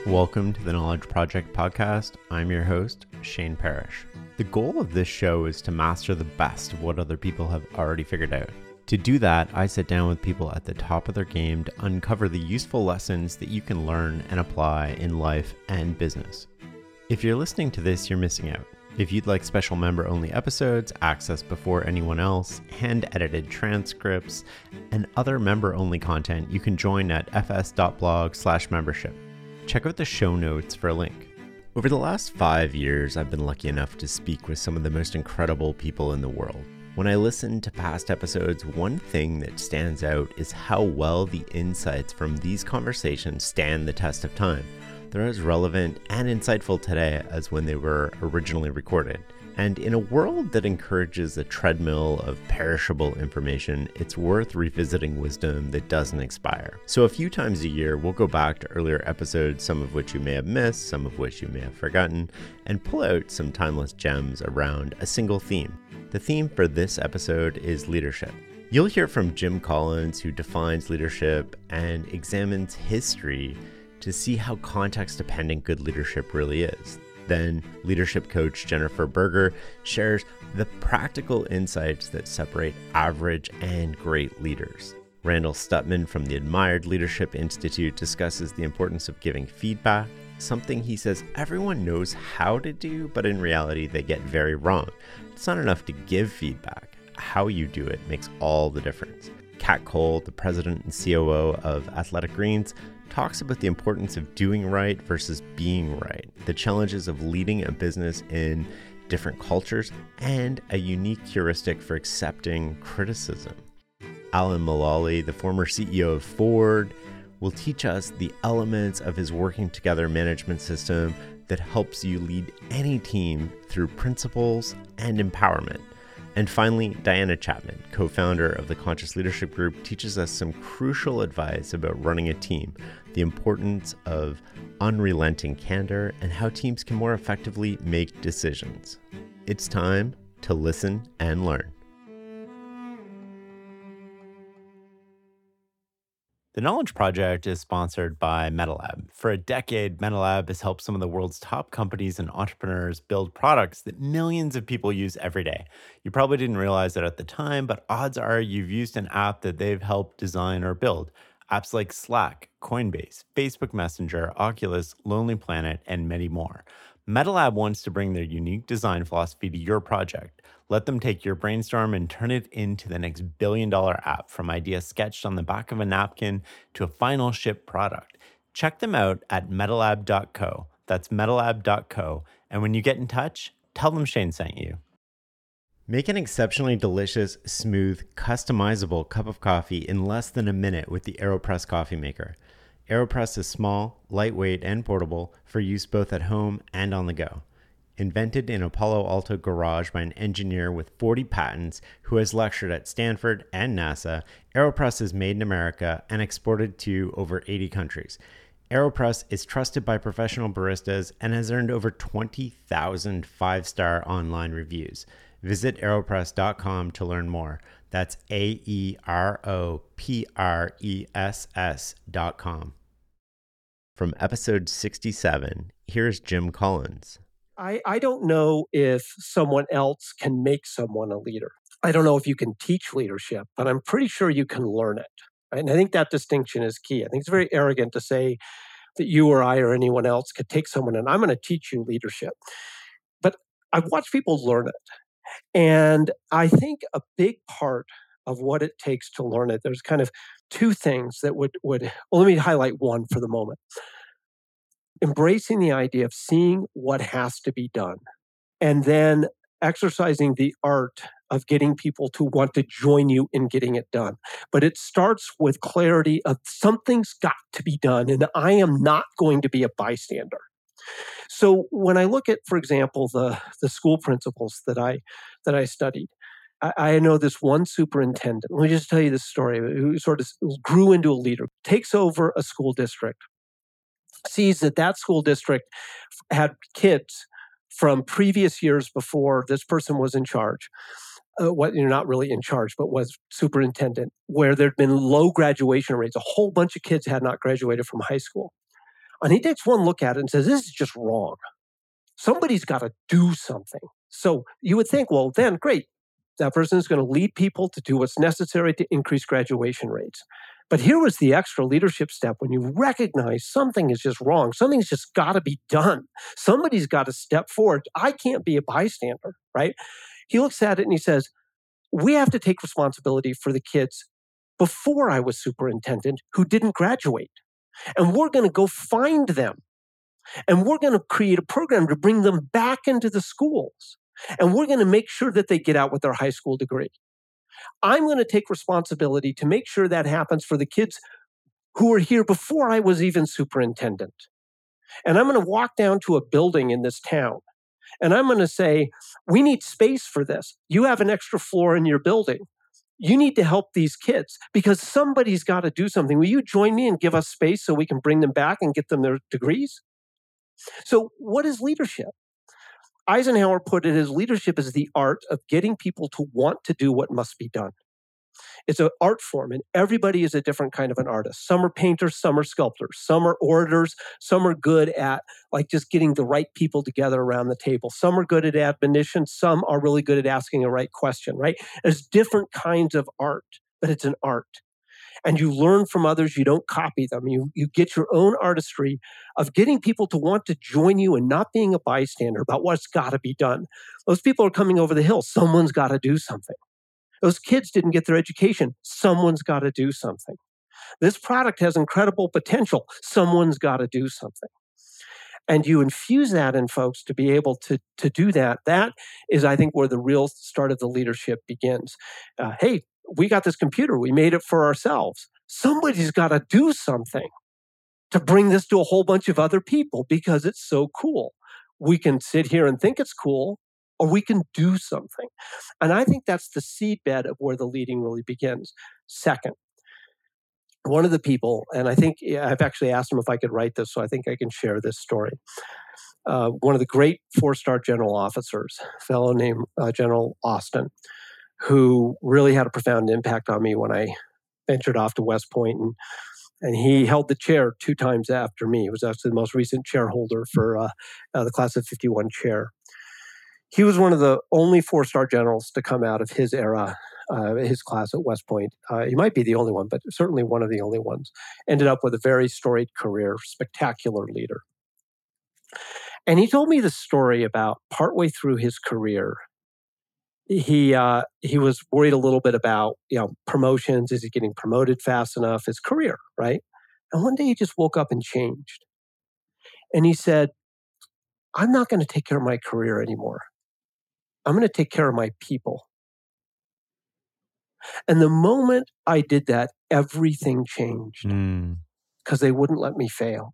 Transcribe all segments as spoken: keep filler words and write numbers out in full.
Welcome to the Knowledge Project podcast. I'm your host, Shane Parrish. The goal of this show is to master the best of what other people have already figured out. To do that, I sit down with people at the top of their game to uncover the useful lessons that you can learn and apply in life and business. If you're listening to this, you're missing out. If you'd like special member-only episodes, access before anyone else, hand-edited transcripts, and other member-only content, you can join at fs.blog slash membership. Check out the show notes for a link. Over the last five years, I've been lucky enough to speak with some of the most incredible people in the world. When I listen to past episodes, one thing that stands out is how well the insights from these conversations stand the test of time. They're as relevant and insightful today as when they were originally recorded. And in a world that encourages a treadmill of perishable information, it's worth revisiting wisdom that doesn't expire. So a few times a year, we'll go back to earlier episodes, some of which you may have missed, some of which you may have forgotten, and pull out some timeless gems around a single theme. The theme for this episode is leadership. You'll hear from Jim Collins, who defines leadership and examines history to see how context-dependent good leadership really is. Then, leadership coach Jennifer Berger shares the practical insights that separate average and great leaders. Randall Stutman from the Admired Leadership Institute discusses the importance of giving feedback, something he says everyone knows how to do, but in reality they get very wrong. It's not enough to give feedback. How you do it makes all the difference. Kat Cole, the president and C O O of Athletic Greens, talks about the importance of doing right versus being right, the challenges of leading a business in different cultures, and a unique heuristic for accepting criticism. Alan Mulally, the former C E O of Ford, will teach us the elements of his working together management system that helps you lead any team through principles and empowerment. And finally, Diana Chapman, co-founder of the Conscious Leadership Group, teaches us some crucial advice about running a team, the importance of unrelenting candor, and how teams can more effectively make decisions. It's time to listen and learn. The Knowledge Project is sponsored by MetaLab. For a decade, MetaLab has helped some of the world's top companies and entrepreneurs build products that millions of people use every day. You probably didn't realize that at the time, but odds are you've used an app that they've helped design or build. Apps like Slack, Coinbase, Facebook Messenger, Oculus, Lonely Planet, and many more. MetaLab wants to bring their unique design philosophy to your project. Let them take your brainstorm and turn it into the next billion-dollar app, from ideas sketched on the back of a napkin to a final ship product. Check them out at metalab dot co. That's metalab dot co. And when you get in touch, tell them Shane sent you. Make an exceptionally delicious, smooth, customizable cup of coffee in less than a minute with the AeroPress coffee maker. AeroPress is small, lightweight, and portable for use both at home and on the go. Invented in a Palo Alto garage by an engineer with forty patents who has lectured at Stanford and NASA, AeroPress is made in America and exported to over eighty countries. AeroPress is trusted by professional baristas and has earned over twenty thousand five-star online reviews. Visit aeropress dot com to learn more. That's A E R O P R E S S dot com. From episode sixty-seven, here's Jim Collins. I, I don't know if someone else can make someone a leader. I don't know if you can teach leadership, but I'm pretty sure you can learn it. Right? And I think that distinction is key. I think it's very arrogant to say that you or I or anyone else could take someone and I'm going to teach you leadership. But I've watched people learn it. And I think a big part of what it takes to learn it, there's kind of two things that would, would well, let me highlight one for the moment. Embracing the idea of seeing what has to be done, and then exercising the art of getting people to want to join you in getting it done. But it starts with clarity of something's got to be done, and I am not going to be a bystander. So when I look at, for example, the, the school principals that I that I studied, I, I know this one superintendent. Let me just tell you this story, who sort of grew into a leader, takes over a school district, sees that that school district had kids from previous years before this person was in charge, uh, what you're not really in charge, but was superintendent, where there'd been low graduation rates. A whole bunch of kids had not graduated from high school. And he takes one look at it and says, this is just wrong. Somebody's got to do something. So you would think, well, then great. That person is going to lead people to do what's necessary to increase graduation rates. But here was the extra leadership step when you recognize something is just wrong. Something's just got to be done. Somebody's got to step forward. I can't be a bystander, right? He looks at it and he says, we have to take responsibility for the kids before I was superintendent who didn't graduate. And we're going to go find them. And we're going to create a program to bring them back into the schools. And we're going to make sure that they get out with their high school degree. I'm going to take responsibility to make sure that happens for the kids who were here before I was even superintendent. And I'm going to walk down to a building in this town. And I'm going to say, we need space for this. You have an extra floor in your building. You need to help these kids because somebody's got to do something. Will you join me and give us space so we can bring them back and get them their degrees? So what is leadership? Eisenhower put it as leadership is the art of getting people to want to do what must be done. It's an art form, and everybody is a different kind of an artist. Some are painters, some are sculptors, some are orators, some are good at like just getting the right people together around the table. Some are good at admonition, some are really good at asking a right question, right? There's different kinds of art, but it's an art. And you learn from others, you don't copy them. You, you get your own artistry of getting people to want to join you and not being a bystander about what's got to be done. Those people are coming over the hill. Someone's got to do something. Those kids didn't get their education. Someone's got to do something. This product has incredible potential. Someone's got to do something. And you infuse that in folks to be able to, to do that. That is, I think, where the real start of the leadership begins. Uh, hey, we got this computer. We made it for ourselves. Somebody's got to do something to bring this to a whole bunch of other people because it's so cool. We can sit here and think it's cool, or we can do something. And I think that's the seedbed of where the leading really begins. Second, one of the people, and I think I've actually asked him if I could write this, so I think I can share this story. Uh, one of the great four-star general officers, a fellow named uh, General Austin, who really had a profound impact on me when I ventured off to West Point, and and he held the chair two times after me. He was actually the most recent chair holder for uh, uh, the class of fifty-one chair. He was one of the only four-star generals to come out of his era, uh, his class at West Point. Uh, he might be the only one, but certainly one of the only ones. Ended up with a very storied career, spectacular leader. And he told me the story about partway through his career, he uh, he was worried a little bit about, you know, promotions. Is he getting promoted fast enough? His career, right? And one day he just woke up and changed. And he said, I'm not going to take care of my career anymore. I'm going to take care of my people. And the moment I did that, everything changed because mm. they wouldn't let me fail.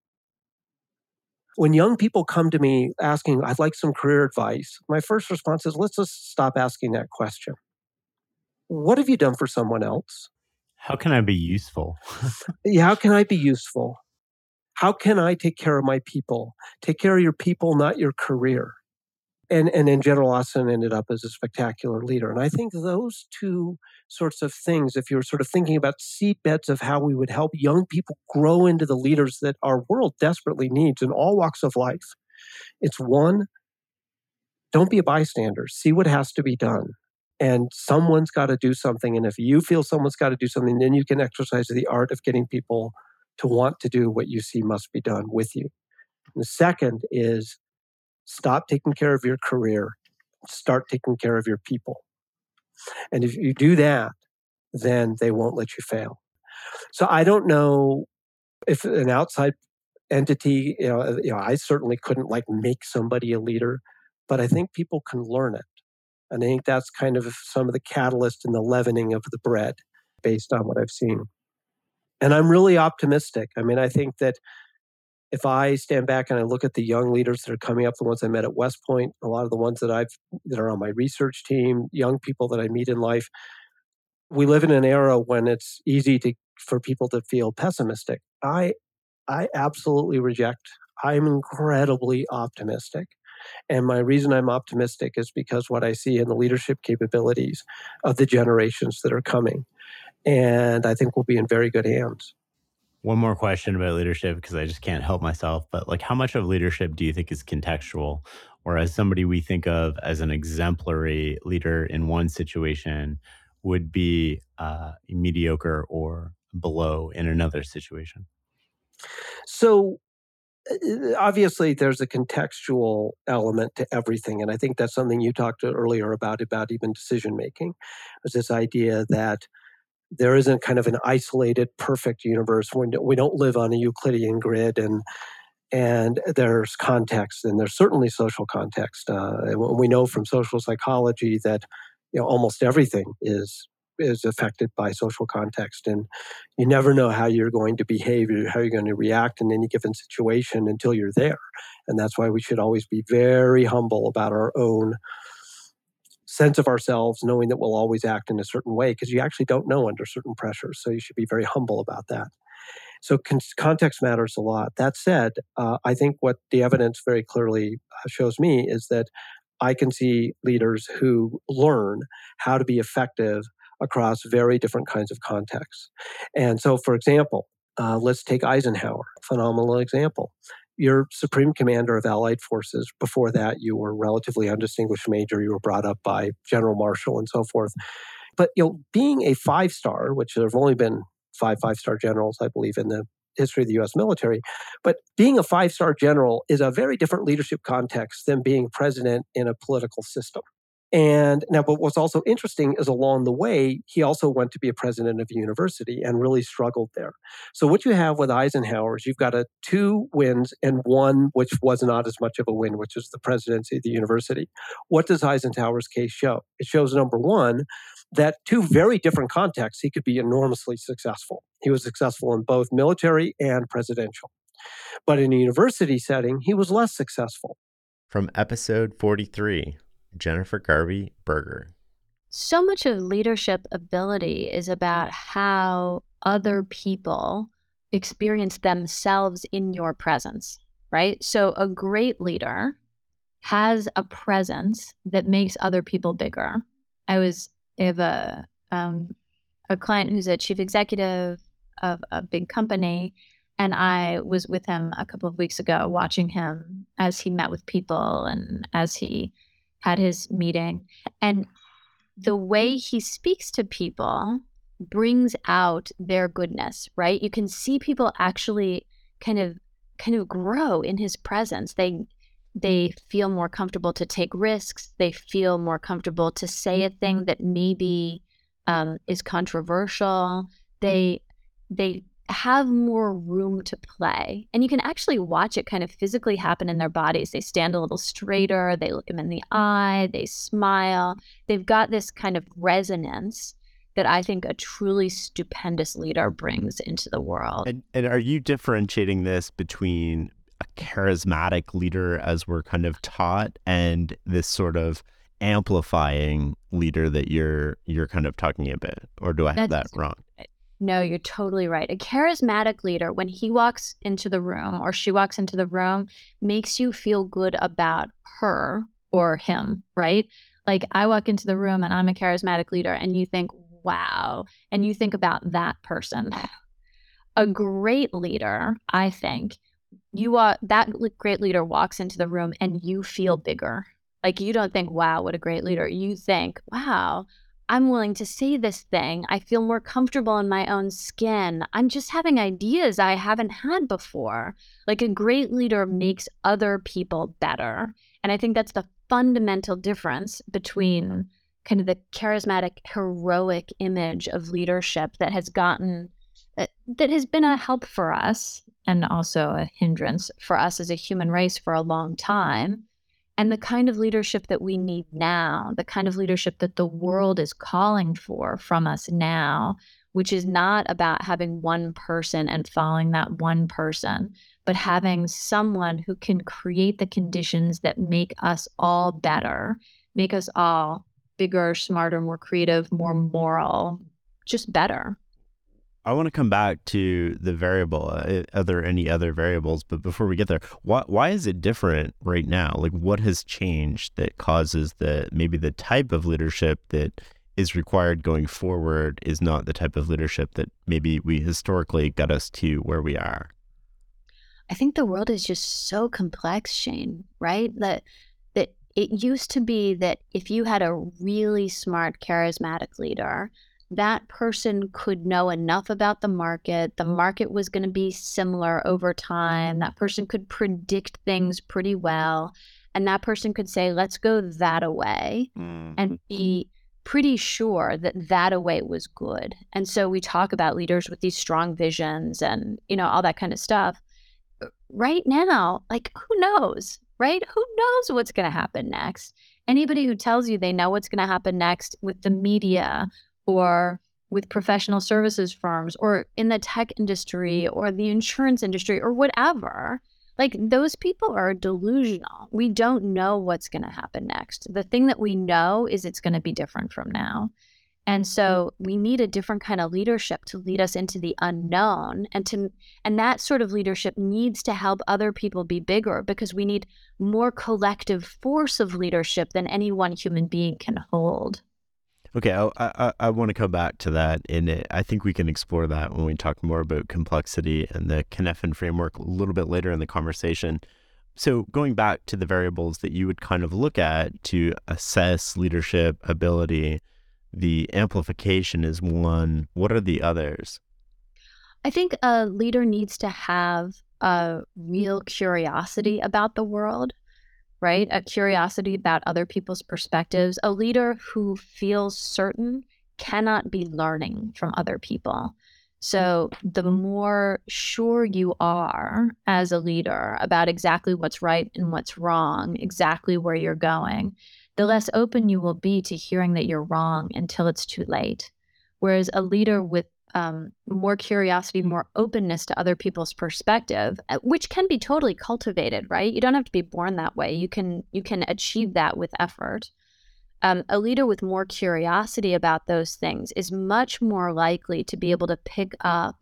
When young people come to me asking, I'd like some career advice, my first response is, let's just stop asking that question. What have you done for someone else? How can I be useful? Yeah, how can I be useful? How can I take care of my people? Take care of your people, not your career. And, and then General Austin ended up as a spectacular leader. And I think those two sorts of things, if you're sort of thinking about seed beds of how we would help young people grow into the leaders that our world desperately needs in all walks of life, it's one, don't be a bystander. See what has to be done. And someone's got to do something. And if you feel someone's got to do something, then you can exercise the art of getting people to want to do what you see must be done with you. And the second is, stop taking care of your career, start taking care of your people. And if you do that, then they won't let you fail. So I don't know if an outside entity, you know, you know, I certainly couldn't like make somebody a leader, but I think people can learn it. And I think that's kind of some of the catalyst in the leavening of the bread based on what I've seen. And I'm really optimistic. I mean, I think that if I stand back and I look at the young leaders that are coming up, the ones I met at West Point, a lot of the ones that I've that are on my research team, young people that I meet in life, we live in an era when it's easy to for people to feel pessimistic. I I absolutely reject. I'm incredibly optimistic. And my reason I'm optimistic is because what I see in the leadership capabilities of the generations that are coming. And I think we'll be in very good hands. One more question about leadership, because I just can't help myself. But like, how much of leadership do you think is contextual? Or as somebody we think of as an exemplary leader in one situation would be uh, mediocre or below in another situation? So uh, obviously there's a contextual element to everything, and I think that's something you talked earlier about about even decision making. There's this idea that there isn't kind of an isolated perfect universe. We don't, we don't live on a Euclidean grid, and and there's context, and there's certainly social context. Uh, and we know from social psychology that you know almost everything is is affected by social context, and you never know how you're going to behave, or how you're going to react in any given situation until you're there. And that's why we should always be very humble about our own sense of ourselves, knowing that we'll always act in a certain way, because you actually don't know under certain pressures. So you should be very humble about that. So con- context matters a lot. That said, uh, I think what the evidence very clearly uh, shows me is that I can see leaders who learn how to be effective across very different kinds of contexts. And so, for example, uh, let's take Eisenhower, phenomenal example. You're Supreme Commander of Allied Forces. Before that, you were relatively undistinguished major. You were brought up by General Marshall and so forth. But you know, being a five star, which there have only been five five star generals, I believe, in the history of the U S military, but being a five star general is a very different leadership context than being president in a political system. And now, but what's also interesting is along the way, he also went to be a president of a university and really struggled there. So what you have with Eisenhower is you've got a two wins and one which was not as much of a win, which is the presidency of the university. What does Eisenhower's case show? It shows, number one, that two very different contexts, he could be enormously successful. He was successful in both military and presidential. But in a university setting, he was less successful. From episode forty-three, Jennifer Garvey Berger. So much of leadership ability is about how other people experience themselves in your presence, right? So a great leader has a presence that makes other people bigger. I was I have a um, a client who's a chief executive of a big company, and I was with him a couple of weeks ago watching him as he met with people and as he had his meeting. And the way he speaks to people brings out their goodness, right? You can see people actually kind of kind of grow in his presence. They they feel more comfortable to take risks. They feel more comfortable to say a thing that maybe um, is controversial. They they have more room to play. And you can actually watch it kind of physically happen in their bodies. They stand a little straighter. They look him in the eye. They smile. They've got this kind of resonance that I think a truly stupendous leader brings into the world. And, and are you differentiating this between a charismatic leader, as we're kind of taught, and this sort of amplifying leader that you're you're kind of talking about? Or do I have That's, that wrong? No, you're totally right. A charismatic leader, when he walks into the room or she walks into the room, makes you feel good about her or him, right? Like I walk into the room and I'm a charismatic leader and you think, wow, and you think about that person. A great leader, I think, you are that great leader walks into the room and you feel bigger. Like you don't think, wow, what a great leader. You think, wow, I'm willing to say this thing. I feel more comfortable in my own skin. I'm just having ideas I haven't had before. Like a great leader makes other people better. And I think that's the fundamental difference between kind of the charismatic, heroic image of leadership that has gotten, that has been a help for us and also a hindrance for us as a human race for a long time. And the kind of leadership that we need now, the kind of leadership that the world is calling for from us now, which is not about having one person and following that one person, but having someone who can create the conditions that make us all better, make us all bigger, smarter, more creative, more moral, just better. I want to come back to the variable. Uh, are there any other variables? But before we get there, why why is it different right now? Like, what has changed that causes the maybe the type of leadership that is required going forward is not the type of leadership that maybe we historically got us to where we are? I think the world is just so complex, Shane, right? That that it used to be that if you had a really smart, charismatic leader, that person could know enough about the market. The market was going to be similar over time. That person could predict things pretty well. And that person could say, let's go that away, Mm. and be pretty sure that that away was good. And so we talk about leaders with these strong visions and, you know, all that kind of stuff. Right now, like, who knows, right? Who knows what's going to happen next? Anybody who tells you they know what's going to happen next with the media or with professional services firms or in the tech industry or the insurance industry or whatever, like, those people are delusional. We don't know what's going to happen next. The thing that we know is it's going to be different from now. And so we need a different kind of leadership to lead us into the unknown, and to and that sort of leadership needs to help other people be bigger, because we need more collective force of leadership than any one human being can hold. Okay, I, I, I want to come back to that, and I think we can explore that when we talk more about complexity and the Cynefin framework a little bit later in the conversation. So going back to the variables that you would kind of look at to assess leadership ability, the amplification is one. What are the others? I think a leader needs to have a real curiosity about the world, right? A curiosity about other people's perspectives. A leader who feels certain cannot be learning from other people. So the more sure you are as a leader about exactly what's right and what's wrong, exactly where you're going, the less open you will be to hearing that you're wrong until it's too late. Whereas a leader with um, more curiosity, more openness to other people's perspective, which can be totally cultivated, right? You don't have to be born that way. You can you can achieve that with effort. Um, a leader with more curiosity about those things is much more likely to be able to pick up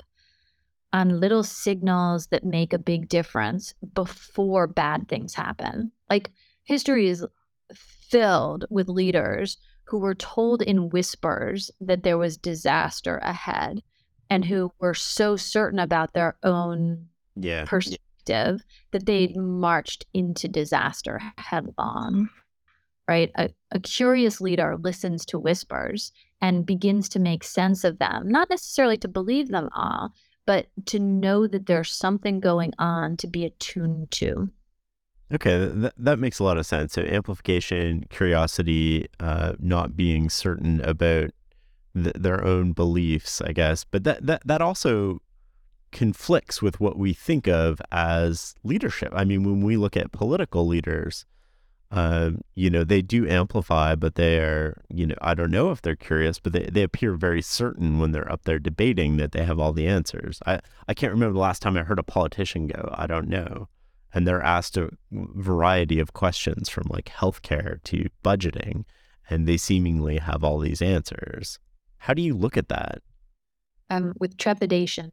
on little signals that make a big difference before bad things happen. Like, history is filled with leaders who were told in whispers that there was disaster ahead, and who were so certain about their own Yeah. perspective that they marched into disaster headlong, right? A, a curious leader listens to whispers and begins to make sense of them, not necessarily to believe them all, but to know that there's something going on to be attuned to. Okay, th- that makes a lot of sense. So amplification, curiosity, uh, not being certain about th- their own beliefs, I guess. But that, that that also conflicts with what we think of as leadership. I mean, when we look at political leaders, um, you know, they do amplify, but they are, you know, I don't know if they're curious, but they, they appear very certain when they're up there debating that they have all the answers. I, I can't remember the last time I heard a politician go, I don't know. And they're asked a variety of questions from like healthcare to budgeting, and they seemingly have all these answers. How do you look at that? Um, with trepidation.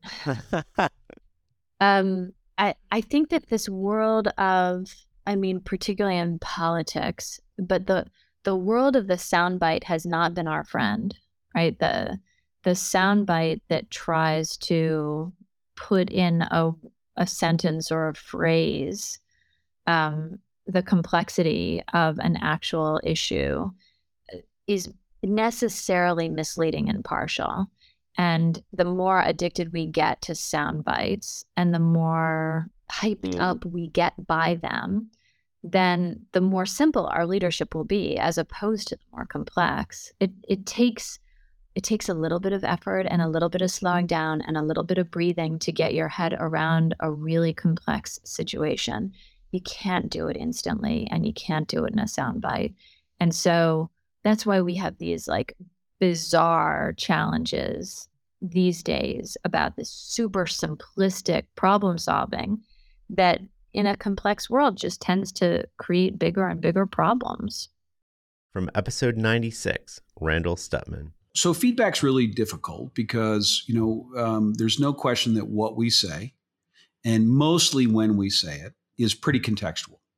um, I, I think that this world of, I mean, particularly in politics, but the the world of the soundbite has not been our friend, right? The the soundbite that tries to put in a a sentence or a phrase, um, the complexity of an actual issue is necessarily misleading and partial. And the more addicted we get to sound bites and the more hyped Mm. up we get by them, then the more simple our leadership will be, as opposed to the more complex. It it takes It takes a little bit of effort and a little bit of slowing down and a little bit of breathing to get your head around a really complex situation. You can't do it instantly, and you can't do it in a soundbite. And so that's why we have these like bizarre challenges these days about this super simplistic problem solving that in a complex world just tends to create bigger and bigger problems. From episode ninety-six, Randall Stutman. So feedback's really difficult because, you know, um, there's no question that what we say, and mostly when we say it, is pretty contextual.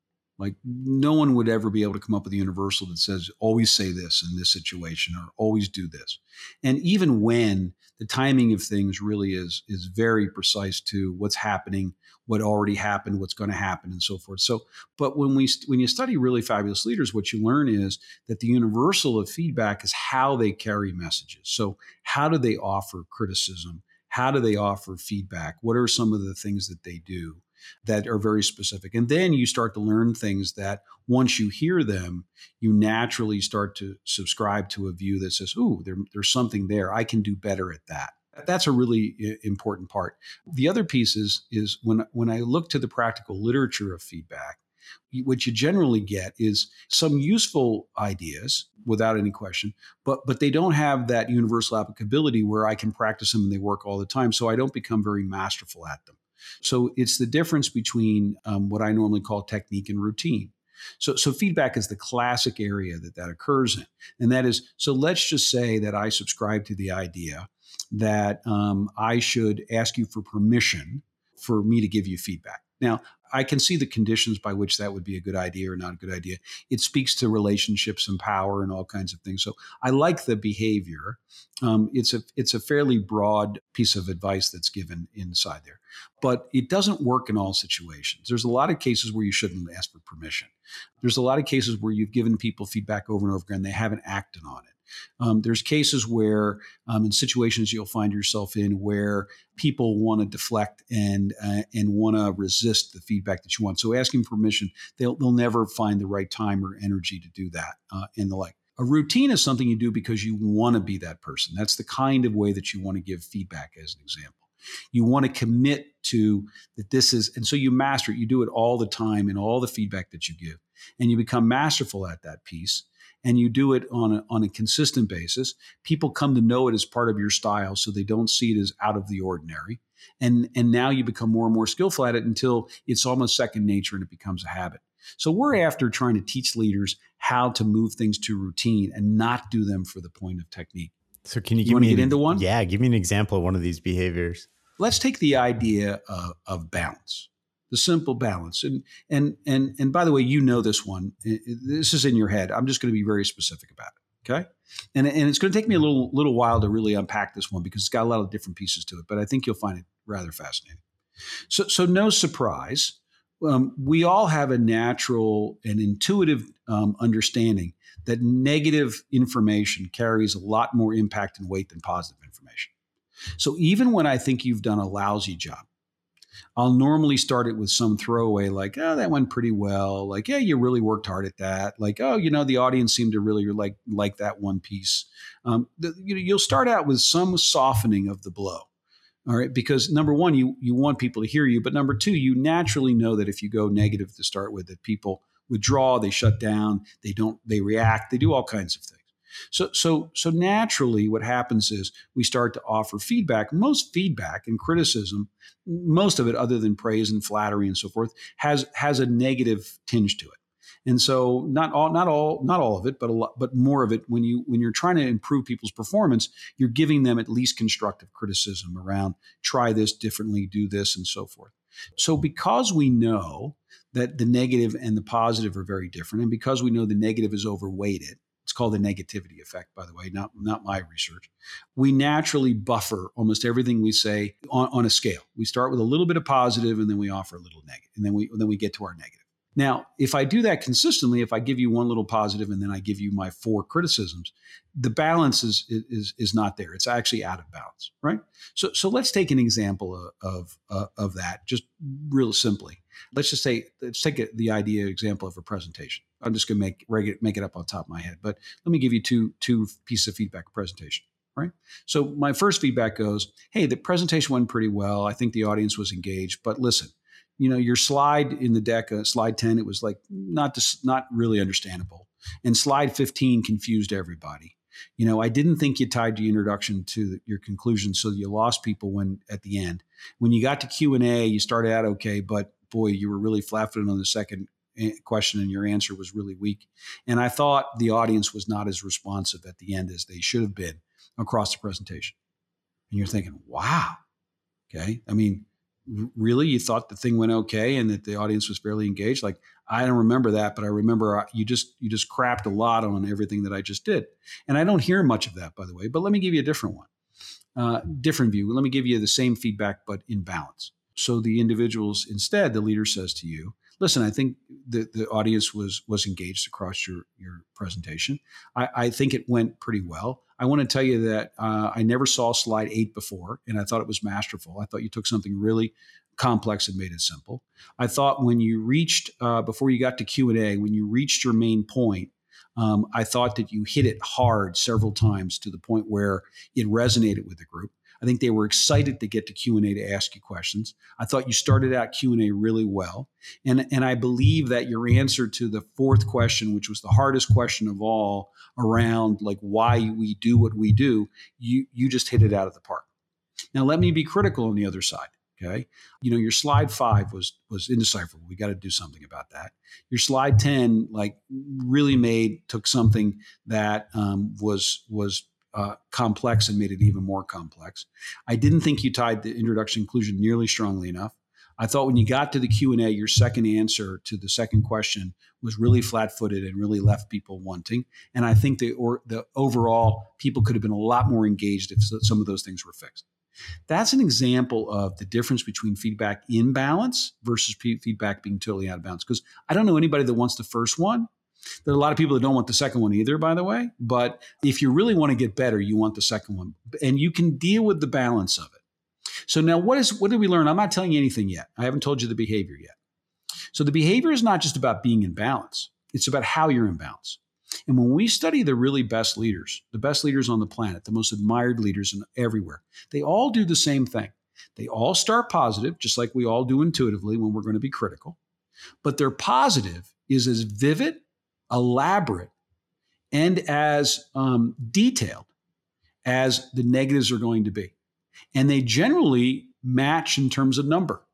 Like no one would ever be able to come up with a universal that says, always say this in this situation or always do this. And even when the timing of things really is, is very precise to what's happening, what already happened, what's going to happen and so forth. So, but when we, when you study really fabulous leaders, what you learn is that the universal of feedback is how they carry messages. So how do they offer criticism? How do they offer feedback? What are some of the things that they do that are very specific? And then you start to learn things that once you hear them, you naturally start to subscribe to a view that says, ooh, there, there's something there. I can do better at that. That's a really important part. The other piece is, is when, when I look to the practical literature of feedback, what you generally get is some useful ideas without any question, but but they don't have that universal applicability where I can practice them and they work all the time. So I don't become very masterful at them. So it's the difference between um, what I normally call technique and routine. So, so feedback is the classic area that that occurs in. And that is, so let's just say that I subscribe to the idea that um, I should ask you for permission for me to give you feedback. Now, I can see the conditions by which that would be a good idea or not a good idea. It speaks to relationships and power and all kinds of things. So I like the behavior. Um, it's a it's a fairly broad piece of advice that's given inside there, but it doesn't work in all situations. There's a lot of cases where you shouldn't ask for permission. There's a lot of cases where you've given people feedback over and over again, they haven't acted on it. Um, there's cases where, um, in situations you'll find yourself in, where people want to deflect and uh, and want to resist the feedback that you want. So asking permission, they'll they'll never find the right time or energy to do that, uh, and the like. A routine is something you do because you want to be that person. That's the kind of way that you want to give feedback, as an example. You want to commit to that this is, and so you master it. You do it all the time in all the feedback that you give, and you become masterful at that piece. And you do it on a, on a consistent basis. People come to know it as part of your style, so they don't see it as out of the ordinary. And, and now you become more and more skillful at it until it's almost second nature and it becomes a habit. So we're after trying to teach leaders how to move things to routine and not do them for the point of technique. So can you, you give want me to get an, into one? Yeah, give me an example of one of these behaviors. Let's take the idea of, of balance. The simple balance. And, and, and, and by the way, you know this one. This is in your head. I'm just going to be very specific about it. Okay. And, and it's going to take me a little, little while to really unpack this one because it's got a lot of different pieces to it, but I think you'll find it rather fascinating. So, so no surprise. Um, we all have a natural and intuitive um, understanding that negative information carries a lot more impact and weight than positive information. So even when I think you've done a lousy job, I'll normally start it with some throwaway like, oh, that went pretty well. Like, yeah, you really worked hard at that. Like, oh, you know, the audience seemed to really like like that one piece. Um, the, you know, you'll start out with some softening of the blow. All right. Because number one, you you want people to hear you. But number two, you naturally know that if you go negative to start with, that people withdraw, they shut down, they don't, they react, they do all kinds of things. So, so, so naturally what happens is we start to offer feedback. Most feedback and criticism, most of it other than praise and flattery and so forth, has, has a negative tinge to it. And so not all, not all, not all of it, but a lot, but more of it when you, when you're trying to improve people's performance, you're giving them at least constructive criticism around try this differently, do this and so forth. So because we know that the negative and the positive are very different, and because we know the negative is overweighted, it's called the negativity effect, by the way, not, not my research. We naturally buffer almost everything we say on, on a scale. We start with a little bit of positive and then we offer a little negative, and then we, then we get to our negative. Now, if I do that consistently, if I give you one little positive and then I give you my four criticisms, the balance is, is, is not there. It's actually out of balance, right? So, so let's take an example of, of, of that, just real simply. Let's just say, let's take a, the idea example of a presentation. I'm just going to make, make it up on top of my head, but let me give you two, two pieces of feedback presentation, right? So my first feedback goes, hey, the presentation went pretty well. I think the audience was engaged, but listen, you know, your slide in the deck, uh, slide ten, it was like not just, not really understandable. And slide fifteen confused everybody. You know, I didn't think you tied your introduction to the, your conclusion, so you lost people when at the end. When you got to Q and A, you started out okay, but boy, you were really flat-footed on the second question and your answer was really weak. And I thought the audience was not as responsive at the end as they should have been across the presentation. And you're thinking, wow, okay. I mean, really, you thought the thing went okay and that the audience was fairly engaged? Like, I don't remember that, but I remember you just you just crapped a lot on everything that I just did. And I don't hear much of that, by the way, but let me give you a different one, uh, different view. Let me give you the same feedback, but in balance. So the individuals, instead, the leader says to you, listen, I think the, the audience was was engaged across your, your presentation. I, I think it went pretty well. I want to tell you that uh, I never saw slide eight before, and I thought it was masterful. I thought you took something really complex and made it simple. I thought when you reached, uh, before you got to Q and A, when you reached your main point, um, I thought that you hit it hard several times to the point where it resonated with the group. I think they were excited to get to Q and A to ask you questions. I thought you started out Q and A really well. And, and I believe that your answer to the fourth question, which was the hardest question of all, around like why we do what we do, you, you just hit it out of the park. Now, let me be critical on the other side. Okay. You know, your slide five was, was indecipherable. We got to do something about that. Your slide ten, like really made, took something that um, was, was uh, complex and made it even more complex. I didn't think you tied the introduction inclusion nearly strongly enough. I thought when you got to the Q and A, your second answer to the second question was really flat-footed and really left people wanting. And I think the, or, the overall people could have been a lot more engaged if some of those things were fixed. That's an example of the difference between feedback in balance versus p- feedback being totally out of balance. Because I don't know anybody that wants the first one. There are a lot of people that don't want the second one either, by the way. But if you really want to get better, you want the second one. And you can deal with the balance of it. So now what is what did we learn? I'm not telling you anything yet. I haven't told you the behavior yet. So the behavior is not just about being in balance. It's about how you're in balance. And when we study the really best leaders, the best leaders on the planet, the most admired leaders in everywhere, they all do the same thing. They all start positive, just like we all do intuitively when we're going to be critical. But their positive is as vivid, elaborate, and as um, detailed as the negatives are going to be. And they generally match in terms of number.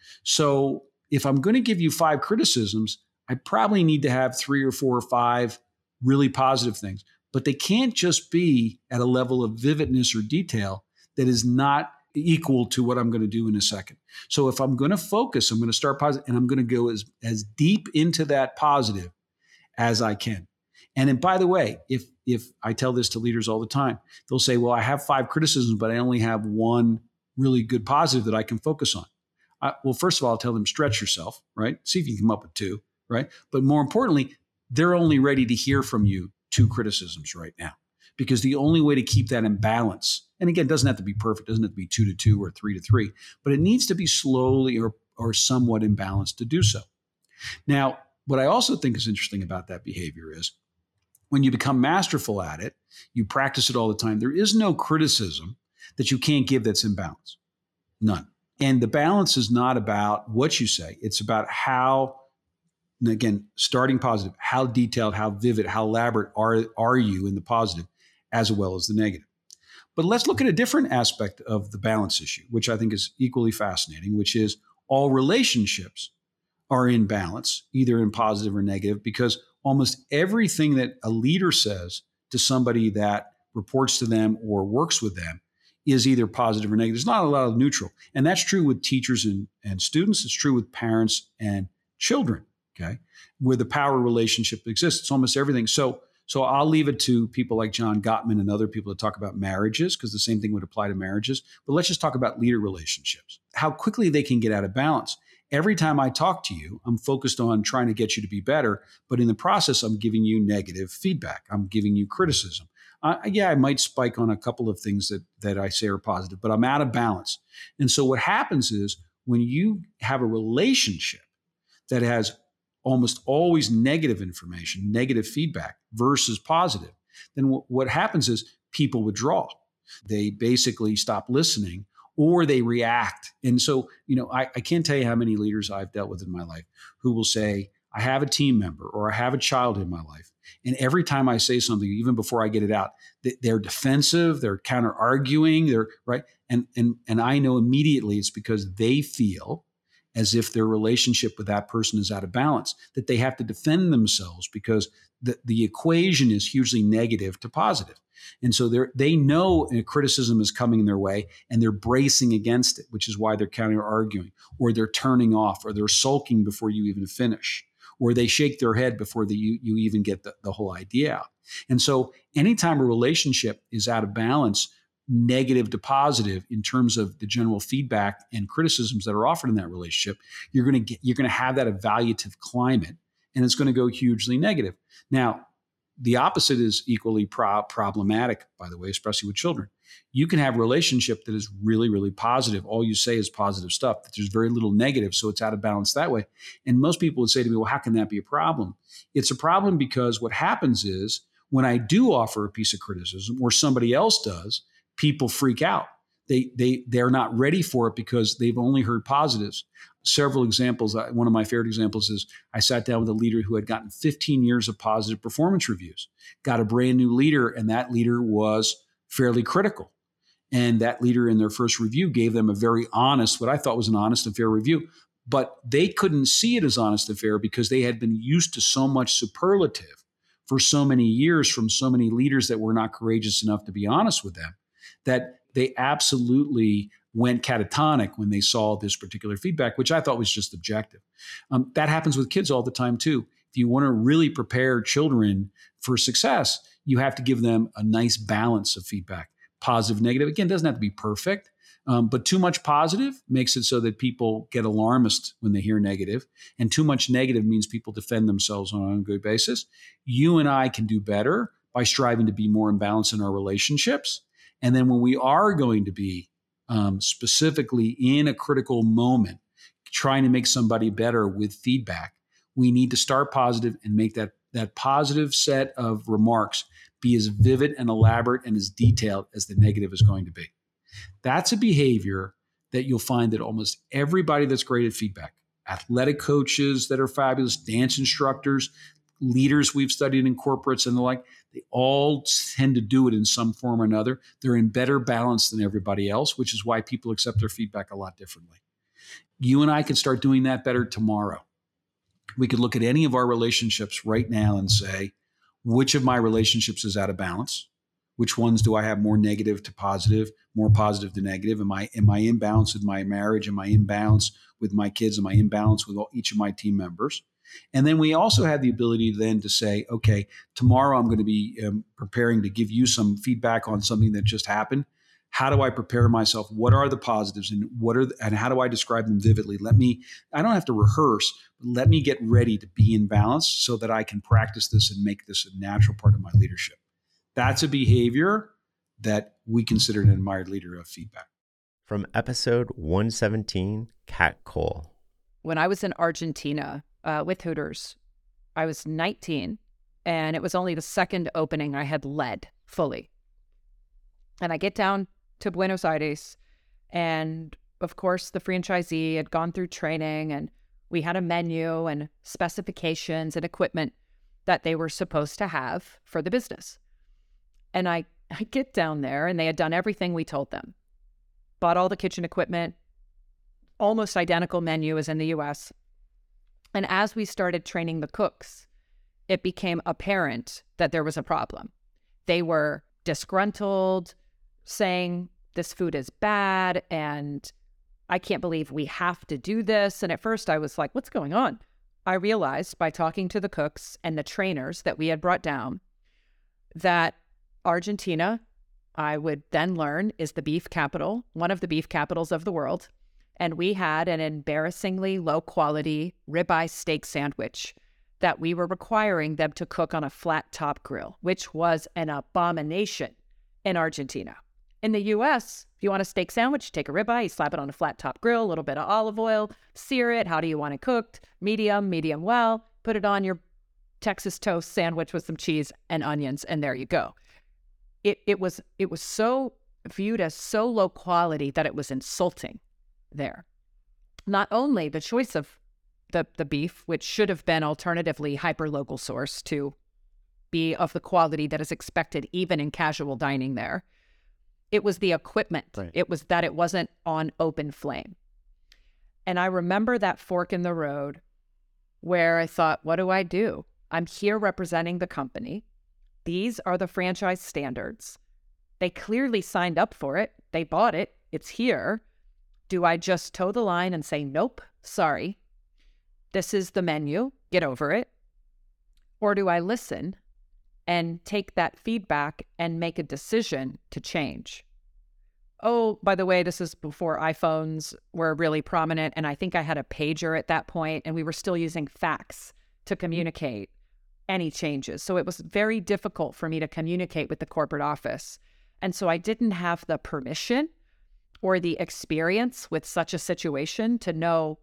So if I'm going to give you five criticisms, I probably need to have three or four or five really positive things. But they can't just be at a level of vividness or detail that is not equal to what I'm going to do in a second. So if I'm going to focus, I'm going to start positive, and I'm going to go as, as deep into that positive as I can. And then, by the way, if if I tell this to leaders all the time, they'll say, well, I have five criticisms, but I only have one really good positive that I can focus on. I, well, first of all, I'll tell them, stretch yourself, right? See if you can come up with two, right? But more importantly, they're only ready to hear from you two criticisms right now, because the only way to keep that in balance, and again, it doesn't have to be perfect, it doesn't have to be two to two or three to three, but it needs to be slowly or, or somewhat in balance to do so. Now, what I also think is interesting about that behavior is when you become masterful at it, you practice it all the time, there is no criticism that you can't give that's in balance. None. And the balance is not about what you say. It's about how, and again, starting positive, how detailed, how vivid, how elaborate are, are you in the positive as well as the negative. But let's look at a different aspect of the balance issue, which I think is equally fascinating, which is all relationships are in balance, either in positive or negative, because almost everything that a leader says to somebody that reports to them or works with them is either positive or negative. There's not a lot of neutral. And that's true with teachers and, and students. It's true with parents and children, okay? Where the power relationship exists, it's almost everything. So, so I'll leave it to people like John Gottman and other people to talk about marriages, because the same thing would apply to marriages. But let's just talk about leader relationships, how quickly they can get out of balance. Every time I talk to you, I'm focused on trying to get you to be better. But in the process, I'm giving you negative feedback. I'm giving you criticism. Uh, yeah, I might spike on a couple of things that, that I say are positive, but I'm out of balance. And so what happens is when you have a relationship that has almost always negative information, negative feedback versus positive, then w- what happens is people withdraw. They basically stop listening, or they react. And so, you know, I, I can't tell you how many leaders I've dealt with in my life who will say, I have a team member or I have a child in my life. And every time I say something, even before I get it out, they're defensive, they're counter arguing, they're right. And, and, and I know immediately it's because they feel as if their relationship with that person is out of balance, that they have to defend themselves because the, the equation is hugely negative to positive. And so they they know a criticism is coming their way and they're bracing against it, which is why they're counter arguing, or they're turning off, or they're sulking before you even finish, or they shake their head before the, you, you even get the, the whole idea out. And so anytime a relationship is out of balance, negative to positive in terms of the general feedback and criticisms that are offered in that relationship, you're going to get, you're going to have that evaluative climate, and it's going to go hugely negative. Now, the opposite is equally pro- problematic, by the way, especially with children. You can have a relationship that is really, really positive. All you say is positive stuff, but there's very little negative, so it's out of balance that way. And most people would say to me, well, how can that be a problem? It's a problem because what happens is when I do offer a piece of criticism or somebody else does, people freak out. They, they, they're not ready for it because they've only heard positives. Several examples. One of my favorite examples is I sat down with a leader who had gotten fifteen years of positive performance reviews, got a brand new leader, and that leader was fairly critical. And that leader in their first review gave them a very honest, what I thought was an honest and fair review. But they couldn't see it as honest and fair because they had been used to so much superlative for so many years from so many leaders that were not courageous enough to be honest with them, that they absolutely went catatonic when they saw this particular feedback, which I thought was just objective. Um, that happens with kids all the time too. If you want to really prepare children for success, you have to give them a nice balance of feedback, positive, negative. Again, it doesn't have to be perfect, um, but too much positive makes it so that people get alarmist when they hear negative, and too much negative means people defend themselves on an ongoing basis. You and I can do better by striving to be more in balance in our relationships. And then when we are going to be um, specifically in a critical moment, trying to make somebody better with feedback, we need to start positive and make that, that positive set of remarks be as vivid and elaborate and as detailed as the negative is going to be. That's a behavior that you'll find that almost everybody that's great at feedback, athletic coaches that are fabulous, dance instructors, leaders we've studied in corporates and the like, they all tend to do it in some form or another. They're in better balance than everybody else, which is why people accept their feedback a lot differently. You and I can start doing that better tomorrow. We could look at any of our relationships right now and say, which of my relationships is out of balance? Which ones do I have more negative to positive, more positive to negative? Am I, am I in balance with my marriage? Am I in balance with my kids? Am I in balance with all, each of my team members? And then we also have the ability then to say, okay, tomorrow I'm going to be um, preparing to give you some feedback on something that just happened. How do I prepare myself? What are the positives and what are the, and how do I describe them vividly? Let me, I don't have to rehearse, but let me get ready to be in balance so that I can practice this and make this a natural part of my leadership. That's a behavior that we consider an admired leader of feedback. From episode one seventeen, Kat Cole. When I was in Argentina uh, with Hooters, I was nineteen, and it was only the second opening I had led fully. And I get down to Buenos Aires, and of course, the franchisee had gone through training, and we had a menu and specifications and equipment that they were supposed to have for the business. And I, I get down there, and they had done everything we told them. Bought all the kitchen equipment, almost identical menu as in the U S. And as we started training the cooks, it became apparent that there was a problem. They were disgruntled, saying this food is bad, and I can't believe we have to do this. And at first I was like, what's going on? I realized by talking to the cooks and the trainers that we had brought down that Argentina, I would then learn, is the beef capital, one of the beef capitals of the world. And we had an embarrassingly low quality ribeye steak sandwich that we were requiring them to cook on a flat top grill, which was an abomination in Argentina. In the U S, if you want a steak sandwich, take a ribeye, you slap it on a flat top grill, a little bit of olive oil, sear it. How do you want it cooked? Medium, medium well. Put it on your Texas toast sandwich with some cheese and onions, and there you go. It it was it was so viewed as so low quality that it was insulting there. Not only the choice of the, the beef, which should have been alternatively hyper-local source to be of the quality that is expected even in casual dining there, it was the equipment. Right. It was that it wasn't on open flame. And I remember that fork in the road where I thought, what do I do? I'm here representing the company. These are the franchise standards. They clearly signed up for it. They bought it. It's here. Do I just toe the line and say, nope, sorry. This is the menu. get over it? Or do I listen and take that feedback and make a decision to change? Oh, by the way, this is before iPhones were really prominent. And I think I had a pager at that point, and we were still using fax to communicate any changes. So it was very difficult for me to communicate with the corporate office. And so I didn't have the permission or the experience with such a situation to know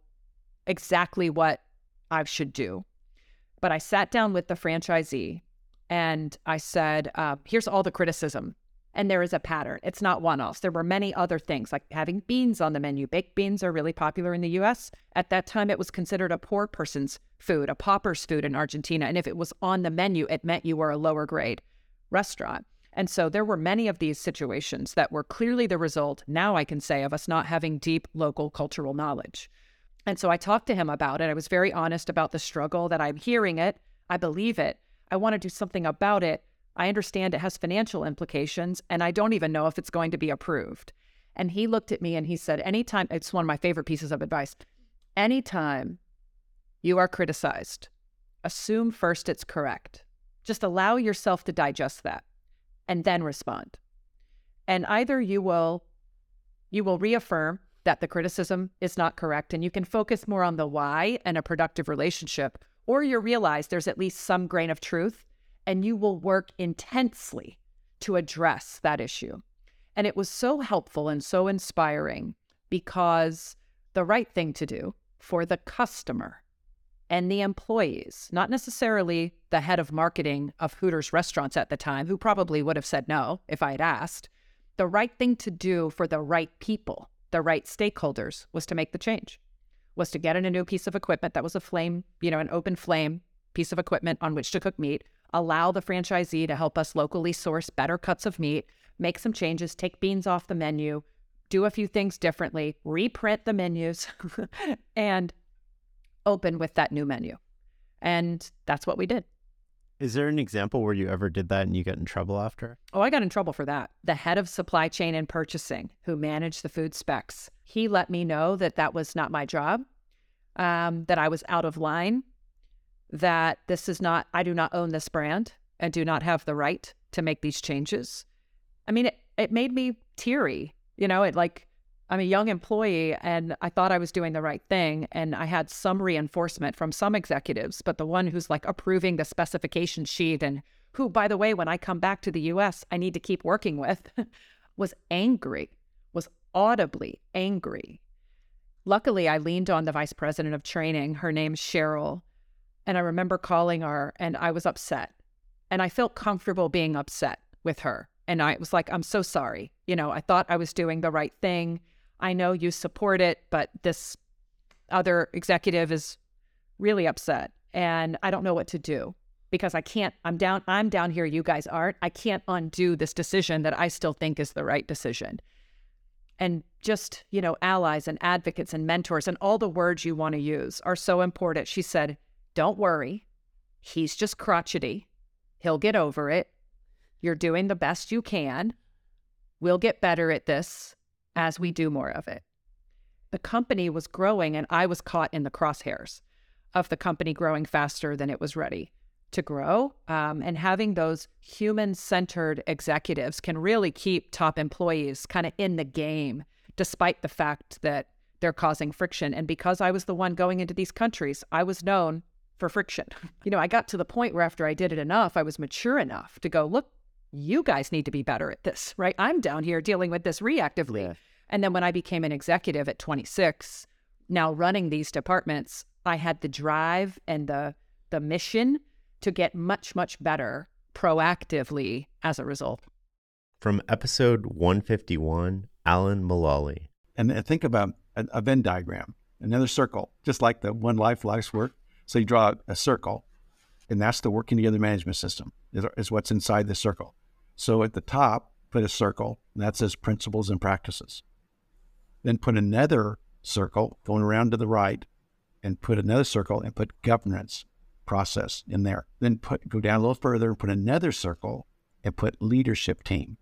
exactly what I should do. But I sat down with the franchisee and I said, uh, here's all the criticism. And there is a pattern. It's not one-offs. There were many other things, like having beans on the menu. Baked beans are really popular in the U S. At that time, it was considered a poor person's food, a pauper's food in Argentina. And if it was on the menu, it meant you were a lower grade restaurant. And so there were many of these situations that were clearly the result, now I can say, of us not having deep local cultural knowledge. And so I talked to him about it. I was very honest about the struggle, that I'm hearing it. I believe it. I want to do something about it. I understand it has financial implications, and I don't even know if it's going to be approved. And he looked at me and he said, anytime, it's one of my favorite pieces of advice, anytime you are criticized, assume first it's correct. Just allow yourself to digest that and then respond. And either you will, you will reaffirm that the criticism is not correct and you can focus more on the why and a productive relationship, or you realize there's at least some grain of truth and you will work intensely to address that issue. And it was so helpful and so inspiring, because the right thing to do for the customer and the employees, not necessarily the head of marketing of Hooters restaurants at the time, who probably would have said no if I had asked, the right thing to do for the right people, the right stakeholders, was to make the change, was to get in a new piece of equipment that was a flame, you know, an open flame piece of equipment on which to cook meat, allow the franchisee to help us locally source better cuts of meat, make some changes, take beans off the menu, do a few things differently, reprint the menus, and open with that new menu. And that's what we did. Is there an example where you ever did that and you got in trouble after? Oh, I got in trouble for that. The head of supply chain and purchasing, who managed the food specs, he let me know that that was not my job, um, that I was out of line, that this is not, I do not own this brand and do not have the right to make these changes. I mean, it, it made me teary, you know, it like, I'm a young employee and I thought I was doing the right thing. And I had some reinforcement from some executives, but the one who's like approving the specification sheet, and who, by the way, when I come back to the U S, I need to keep working with, was angry, was audibly angry. Luckily, I leaned on the vice president of training. Her name's Cheryl. And I remember calling her and I was upset, and I felt comfortable being upset with her. And I was like, I'm so sorry. You know, I thought I was doing the right thing. I know you support it, but this other executive is really upset and I don't know what to do, because I can't, I'm down, I'm down here. You guys aren't. I can't undo this decision that I still think is the right decision. And just, you know, allies and advocates and mentors and all the words you want to use are so important. She said, don't worry. He's just crotchety. He'll get over it. You're doing the best you can. We'll get better at this as we do more of it. The company was growing, and I was caught in the crosshairs of the company growing faster than it was ready to grow. Um, and having those human-centered executives can really keep top employees kind of in the game, despite the fact that they're causing friction. And because I was the one going into these countries, I was known for friction. You know, I got to the point where after I did it enough, I was mature enough to go, look, you guys need to be better at this, right? I'm down here dealing with this reactively. Yeah. And then when I became an executive at twenty-six, now running these departments, I had the drive and the the mission to get much, much better proactively as a result. From episode one fifty-one, Alan Mulally. And think about a, a Venn diagram, another circle, just like the one life, life's work. So you draw a circle, and that's the working together management system, is, is what's inside the circle. So at the top, put a circle, and that says principles and practices. Then put another circle going around to the right, and put another circle and put governance process in there. Then put go down a little further and put another circle and put leadership team.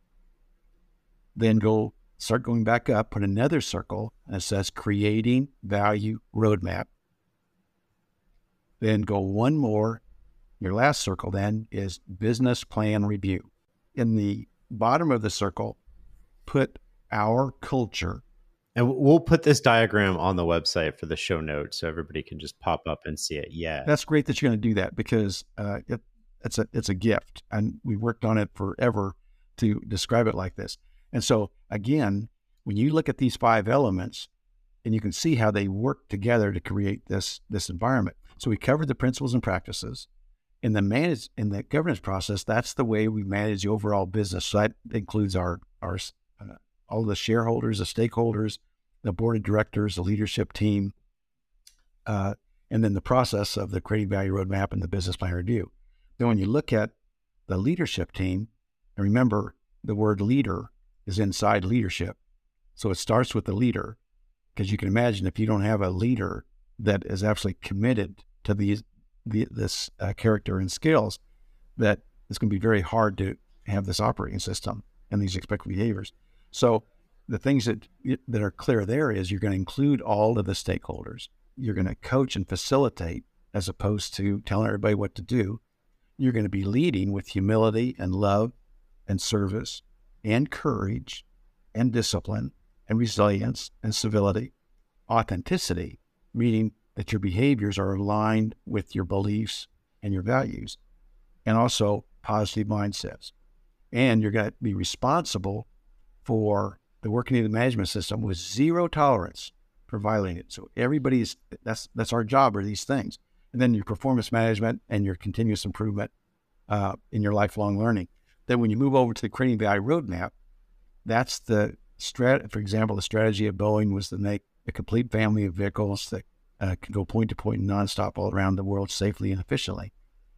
Then go start going back up, put another circle, and it says creating value roadmap. Then go one more. Your last circle then is business plan review. In the bottom of the circle, put our culture. And we'll put this diagram on the website for the show notes so everybody can just pop up and see it. Yeah. That's great that you're going to do that because uh, it, it's a it's a gift. And we worked on it forever to describe it like this. And so again, when you look at these five elements, and you can see how they work together to create this, this environment. So we covered the principles and practices. In the manage in the governance process, that's the way we manage the overall business. So that includes our our uh, all the shareholders, the stakeholders, the board of directors, the leadership team, uh, and then the process of the creating value roadmap and the business plan review. Then when you look at the leadership team, and remember the word leader is inside leadership. So it starts with the leader, because you can imagine if you don't have a leader that is absolutely committed to these the, this uh, character and skills, that it's going to be very hard to have this operating system and these expected behaviors. So the things that that are clear there is you're going to include all of the stakeholders. You're going to coach and facilitate as opposed to telling everybody what to do. You're going to be leading with humility and love and service and courage and discipline and resilience and civility. Authenticity, meaning that your behaviors are aligned with your beliefs and your values, and also positive mindsets. And you're going to be responsible for the working of the management system with zero tolerance for violating it. So everybody's, that's that's our job, are these things. And then your performance management and your continuous improvement uh, in your lifelong learning. Then when you move over to the creating value roadmap, that's the strat. For example, the strategy of Boeing was to make a complete family of vehicles that uh, can go point to point and nonstop all around the world safely and efficiently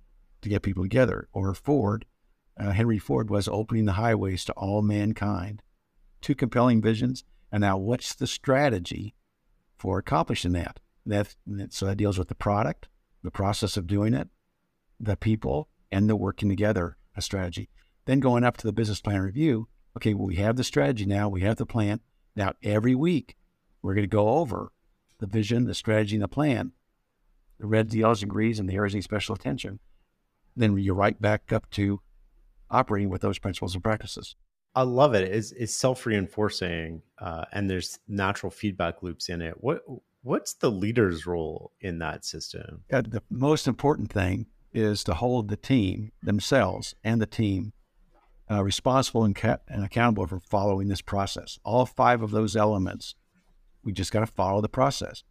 to get people together. Or Ford, uh, Henry Ford was opening the highways to all mankind. Two compelling visions. And now what's the strategy for accomplishing that? That so that deals with the product, the process of doing it, the people, and the working together, a strategy. Then going up to the business plan review, okay, well, we have the strategy now, we have the plan. Now every week, we're going to go over the vision, the strategy, and the plan, the reds, the yellows, and greens, and the areas need special attention. Then you're right back up to operating with those principles and practices. I love it. It's, it's self-reinforcing, uh, and there's natural feedback loops in it. What What's the leader's role in that system? Uh, the most important thing is to hold the team themselves and the team uh, responsible and, ca- and accountable for following this process. All five of those elements, we just got to follow the process.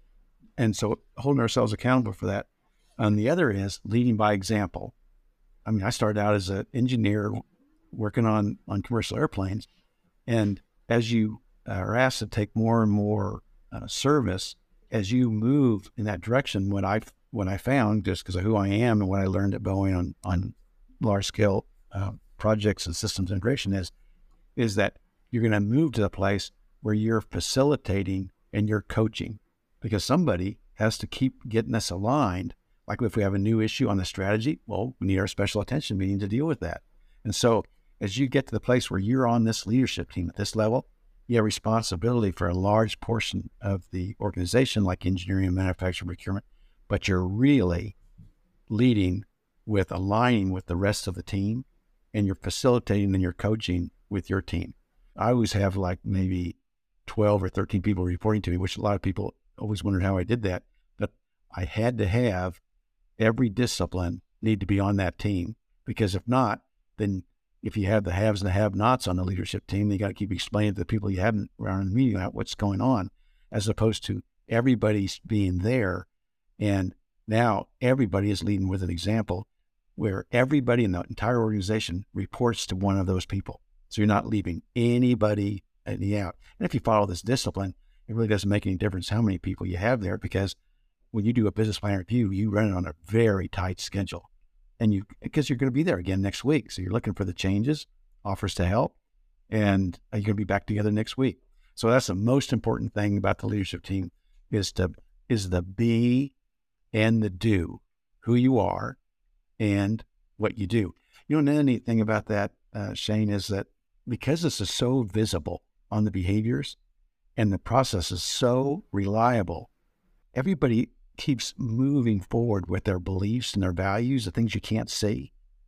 And so holding ourselves accountable for that. And the other is leading by example. I mean, I started out as an engineer working on, on commercial airplanes. And as you are asked to take more and more uh, service, as you move in that direction, what I what I found, just because of who I am and what I learned at Boeing on, on large scale uh, projects and systems integration is, is that you're going to move to the place where you're facilitating and you're coaching, because somebody has to keep getting us aligned. Like if we have a new issue on the strategy, well, we need our special attention meeting to deal with that. And so as you get to the place where you're on this leadership team at this level, you have responsibility for a large portion of the organization, like engineering and manufacturing procurement, but you're really leading with aligning with the rest of the team, and you're facilitating and you're coaching with your team. I always have like maybe twelve or thirteen people reporting to me, which a lot of people always wondered how I did that. But I had to have every discipline need to be on that team, because if not, then if you have the haves and the have-nots on the leadership team, you got to keep explaining to the people you haven't around in the meeting about what's going on, as opposed to everybody's being there. And now everybody is leading with an example where everybody in the entire organization reports to one of those people. So you're not leaving anybody any out. And if you follow this discipline, it really doesn't make any difference how many people you have there, because when you do a business plan review, you run it on a very tight schedule. And you, because you're going to be there again next week. So you're looking for the changes, offers to help, and you're going to be back together next week. So that's the most important thing about the leadership team is to, is the be and the do, who you are and what you do. You know, another neat thing about that, uh, Shane, is that because this is so visible on the behaviors and the process is so reliable, everybody keeps moving forward with their beliefs and their values, the things you can't see.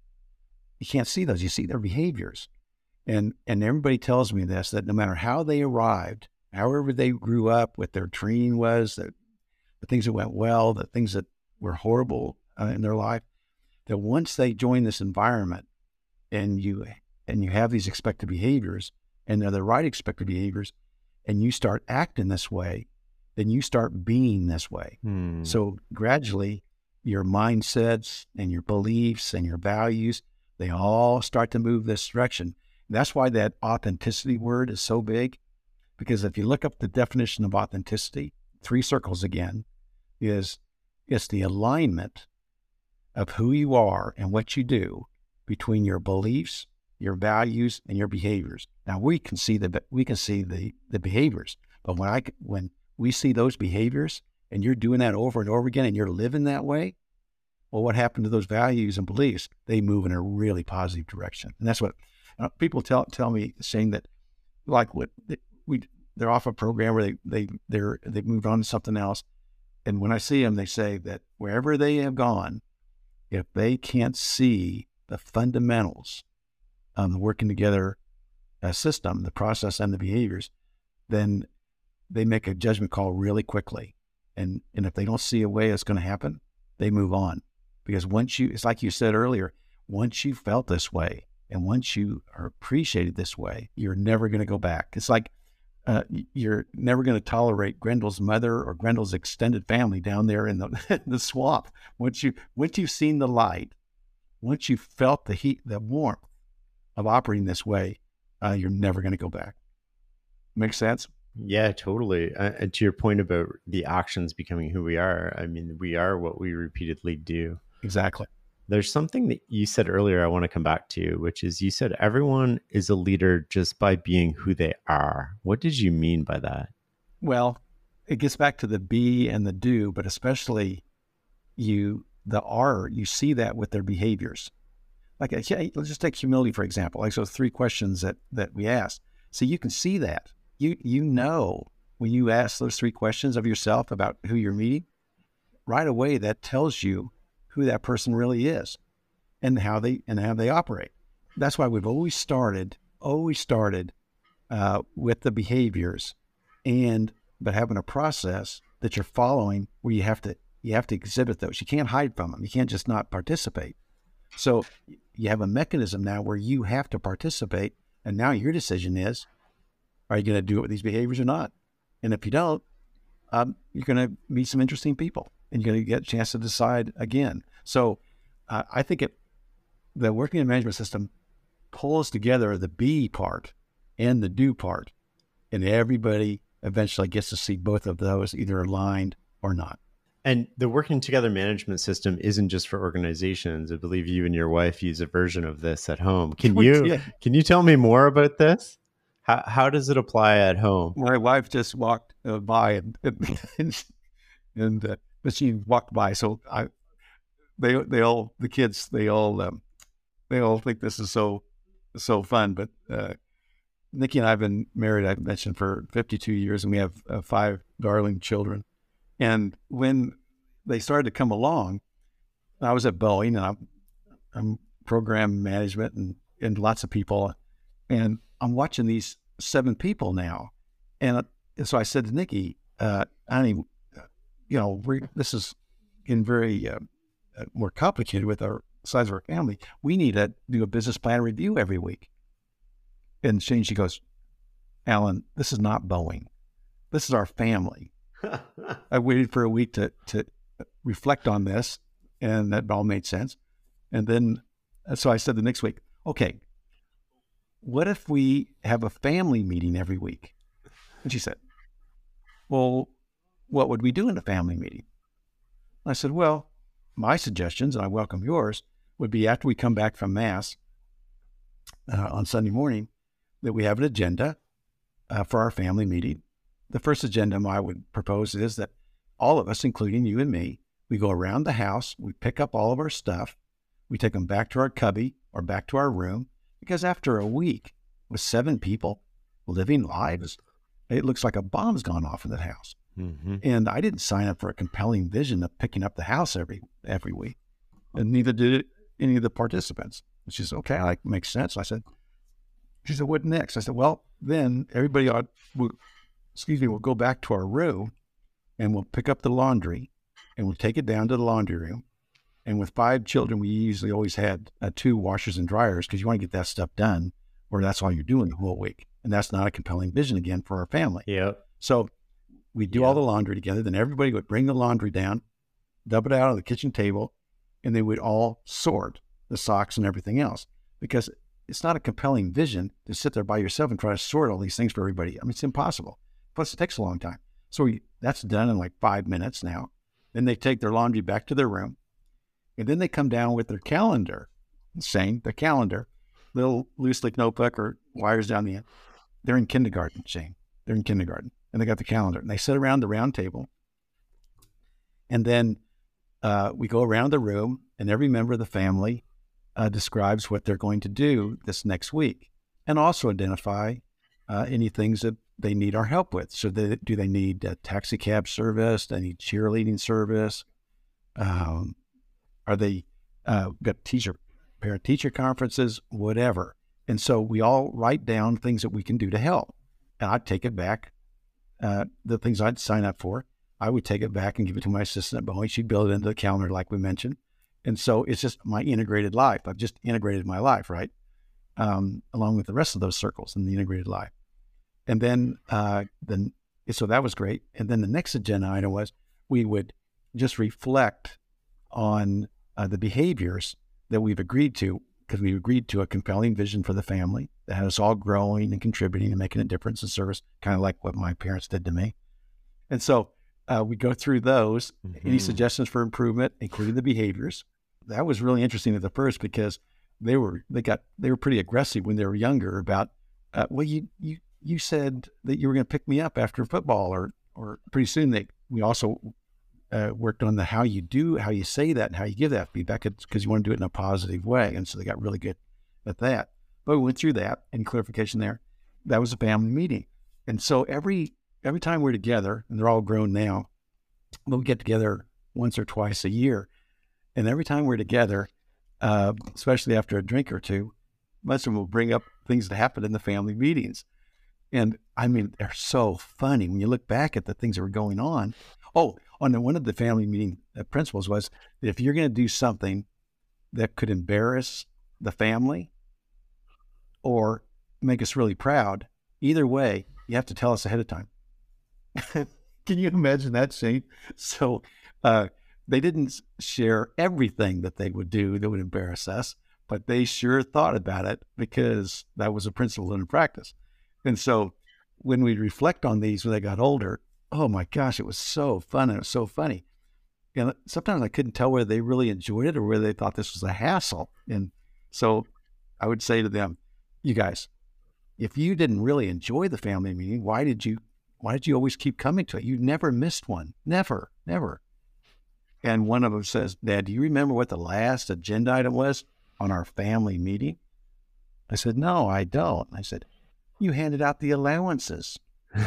You can't see those. You see their behaviors. And and everybody tells me this, that no matter how they arrived, however they grew up, what their training was, the, the things that went well, the things that were horrible uh, in their life, that once they join this environment and you and you have these expected behaviors, and they're the right expected behaviors, and you start acting this way, then you start being this way. Hmm. So gradually, your mindsets and your beliefs and your values, they all start to move this direction. That's why that authenticity word is so big, because if you look up the definition of authenticity, three circles again, is it's the alignment of who you are and what you do between your beliefs, your values, and your behaviors. Now we can see the we can see the the behaviors, but when I when we see those behaviors and you're doing that over and over again and you're living that way, well, what happened to those values and beliefs? They move in a really positive direction, and that's what uh, people tell tell me, saying that, like, what we they're off a program where they they they're they've moved on to something else, and when I see them, they say that wherever they have gone, if they can't see the fundamentals of the working together uh, system, the process and the behaviors, then they make a judgment call really quickly. And and if they don't see a way it's going to happen, they move on. Because once you, it's like you said earlier, once you felt this way and once you are appreciated this way, you're never going to go back. It's like uh, you're never going to tolerate Grendel's mother or Grendel's extended family down there in the, the swamp. Once, you, once you've seen the light, once you've felt the heat, the warmth of operating this way, uh, you're never going to go back. Make sense? Yeah, totally. Uh, and to your point about the actions becoming who we are, I mean, we are what we repeatedly do. Exactly. There's something that you said earlier I want to come back to, which is you said everyone is a leader just by being who they are. What did you mean by that? Well, it gets back to the be and the do, but especially you, the are, you see that with their behaviors. Like, let's just take humility, for example. Like, so three questions that, that we asked. So you can see that. You you know, when you ask those three questions of yourself about who you're meeting, right away that tells you who that person really is and how they and how they operate. That's why we've always started, always started uh, with the behaviors, and but having a process that you're following where you have to you have to exhibit those. You can't hide from them. You can't just not participate. So you have a mechanism now where you have to participate, and now your decision is, are you going to do it with these behaviors or not? And if you don't, um, you're going to meet some interesting people, and you're going to get a chance to decide again. So uh, I think it, the working in management system pulls together the be part and the do part, and everybody eventually gets to see both of those either aligned or not. And the working together management system isn't just for organizations. I believe you and your wife use a version of this at home. Can you Yeah. can you tell me more about this? How how does it apply at home? My wife just walked uh, by, and and, and uh, but she walked by, so I they they all the kids they all um, they all think this is so so fun. But uh, Nikki and I have been married, I've mentioned, for fifty-two years, and we have uh, five darling children. And when they started to come along, I was at Boeing, and I'm, I'm program management and, and lots of people, and I'm watching these seven people now. And so I said to Nikki, uh, Annie, you know, we this is getting very uh, more complicated with our size of our family. We need to do a business plan review every week. And Shane, she goes, Alan, this is not Boeing. This is our family. I waited for a week to, to reflect on this, and that all made sense. And then, so I said the next week, okay, what if we have a family meeting every week? And she said, well, what would we do in a family meeting? I said, well, my suggestions, and I welcome yours, would be after we come back from Mass uh, on Sunday morning, that we have an agenda uh, for our family meeting. The first agenda I would propose is that all of us, including you and me, we go around the house, we pick up all of our stuff, we take them back to our cubby or back to our room, because after a week with seven people living lives, it looks like a bomb's gone off in that house. Mm-hmm. And I didn't sign up for a compelling vision of picking up the house every every week. And neither did any of the participants. And she said, okay, like, makes sense. I said, she said, what next? I said, well, then everybody ought, will, excuse me, we'll go back to our room and we'll pick up the laundry and we'll take it down to the laundry room. And with five children, we usually always had uh, two washers and dryers because you want to get that stuff done, or that's all you're doing the whole week. And that's not a compelling vision again for our family. Yep. So we do Yeah. all the laundry together. Then everybody would bring the laundry down, dump it out on the kitchen table, and they would all sort the socks and everything else, because it's not a compelling vision to sit there by yourself and try to sort all these things for everybody. I mean, it's impossible. Plus, it takes a long time. So we, that's done in like five minutes now. Then they take their laundry back to their room, and then they come down with their calendar, saying the calendar, little loose leaf notebook or wires down the end. They're in kindergarten, Shane. They're in kindergarten, and they got the calendar, and they sit around the round table, and then uh, we go around the room, and every member of the family uh, describes what they're going to do this next week, and also identify uh, any things that they need our help with. So they, do they need a taxi cab service? Do they need cheerleading service? Um, are they uh, got teacher, parent teacher conferences, whatever. And so we all write down things that we can do to help. And I'd take it back, uh, the things I'd sign up for, I would take it back and give it to my assistant at Boeing. She'd build it into the calendar like we mentioned. And so it's just my integrated life. I've just integrated my life, right? Um, along with the rest of those circles in the integrated life. And then, uh, then, so that was great. And then the next agenda item was we would just reflect on uh, the behaviors that we've agreed to, because we agreed to a compelling vision for the family that had us all growing and contributing and making a difference in service, kind of like what my parents did to me. And so uh, we go through those, mm-hmm. any suggestions for improvement, including the behaviors. That was really interesting at the first, because they were, they got, they were pretty aggressive when they were younger about, uh, well, you, you, you said that you were going to pick me up after football, or, or pretty soon they, we also uh, worked on the, how you do, how you say that and how you give that feedback, because you want to do it in a positive way. And so they got really good at that. But we went through that and clarification there. That was a family meeting. And so every, every time we're together, and they're all grown now, but we get together once or twice a year. And every time we're together, uh, especially after a drink or two, most of them will bring up things that happened in the family meetings. And I mean, they're so funny when you look back at the things that were going on. Oh, on the, one of the family meeting uh, principles was that if you're going to do something that could embarrass the family or make us really proud, either way, you have to tell us ahead of time. Can you imagine that scene? So uh, they didn't share everything that they would do that would embarrass us, but they sure thought about it, because that was a principle in practice. And so when we reflect on these when they got older, oh my gosh, it was so fun and it was so funny. And sometimes I couldn't tell whether they really enjoyed it or whether they thought this was a hassle. And so I would say to them, you guys, if you didn't really enjoy the family meeting, why did you, why did you always keep coming to it? You never missed one. Never, never. And one of them says, Dad, do you remember what the last agenda item was on our family meeting? I said, no, I don't. I said, you handed out the allowances.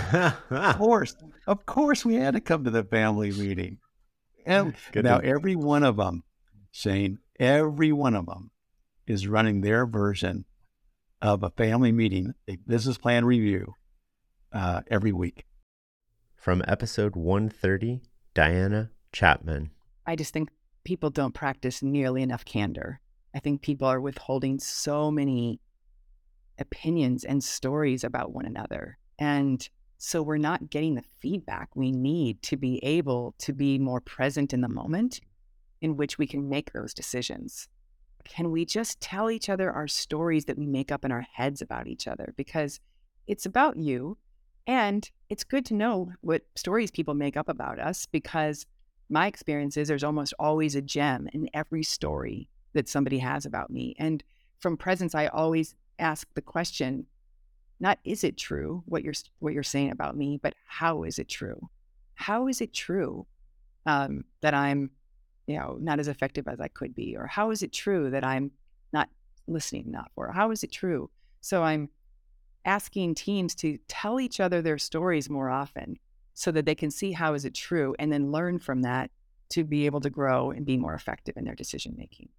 Of course, of course we had to come to the family meeting. And Good now to- every one of them, Shane, every one of them is running their version of a family meeting, a business plan review, uh, every week. From episode one thirty, Diana Chapman. I just think people don't practice nearly enough candor. I think people are withholding so many opinions and stories about one another. And so we're not getting the feedback we need to be able to be more present in the moment in which we can make those decisions. Can we just tell each other our stories that we make up in our heads about each other? Because it's about you, and it's good to know what stories people make up about us, because my experience is there's almost always a gem in every story that somebody has about me. And from presence, I always ask the question, not is it true what you're what you're saying about me, but how is it true? How is it true um, that I'm, you know, not as effective as I could be? Or how is it true that I'm not listening enough? Or how is it true? So I'm asking teams to tell each other their stories more often, so that they can see how is it true and then learn from that to be able to grow and be more effective in their decision making.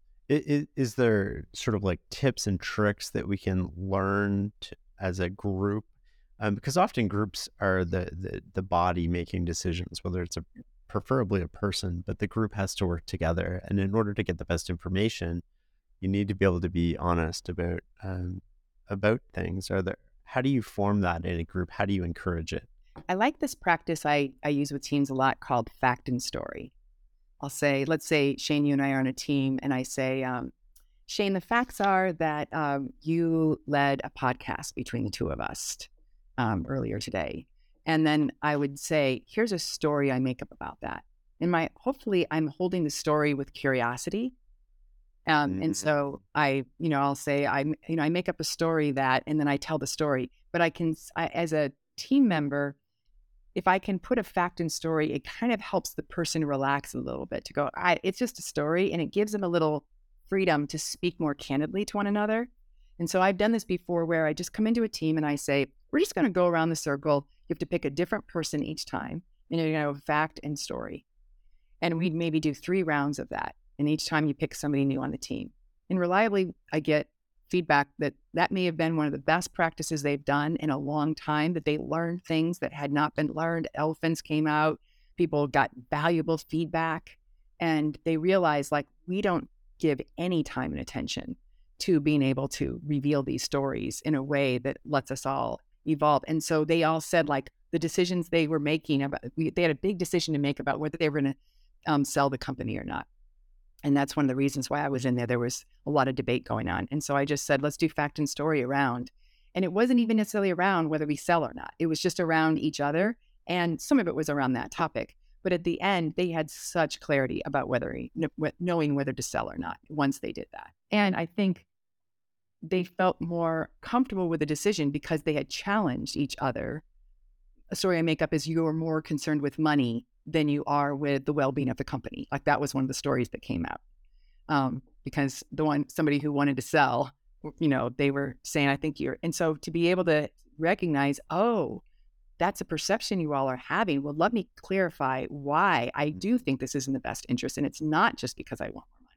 Is, is there sort of like tips and tricks that we can learn to, as a group? Um, because often groups are the, the the body making decisions, whether it's a preferably a person, but the group has to work together. And in order to get the best information, you need to be able to be honest about um, about things. Are there? How do you form that in a group? How do you encourage it? I like this practice I, I use with teams a lot called fact and story. I'll say, let's say, Shane, you and I are on a team, and I say, um, Shane, the facts are that um, you led a podcast between the two of us um, earlier today. And then I would say, here's a story I make up about that. And my hopefully I'm holding the story with curiosity. Um, mm-hmm. And so I, you know, I'll say, I, you know, I make up a story that, and then I tell the story. But I can, I, as a team member, if I can put a fact and story, it kind of helps the person relax a little bit to go, I, it's just a story, and it gives them a little freedom to speak more candidly to one another. And so I've done this before where I just come into a team and I say, we're just going to go around the circle. You have to pick a different person each time, and you're going to have fact and story. And we'd maybe do three rounds of that. And each time you pick somebody new on the team. And reliably, I get feedback that that may have been one of the best practices they've done in a long time, that they learned things that had not been learned. Elephants came out, people got valuable feedback, and they realized, like, we don't give any time and attention to being able to reveal these stories in a way that lets us all evolve. And so they all said, like, the decisions they were making about, we, they had a big decision to make about whether they were going to um, sell the company or not. And that's one of the reasons why I was in there. There was a lot of debate going on. And so I just said, let's do fact and story around. And it wasn't even necessarily around whether we sell or not. It was just around each other. And some of it was around that topic. But at the end, they had such clarity about whether, knowing whether to sell or not once they did that. And I think they felt more comfortable with the decision because they had challenged each other. A story I make up is, you're more concerned with money than you are with the well-being of the company. Like, that was one of the stories that came out. Um, because the one, somebody who wanted to sell, you know, they were saying, I think you're, and so to be able to recognize, oh, that's a perception you all are having. Well, let me clarify why I do think this is in the best interest. And it's not just because I want more money.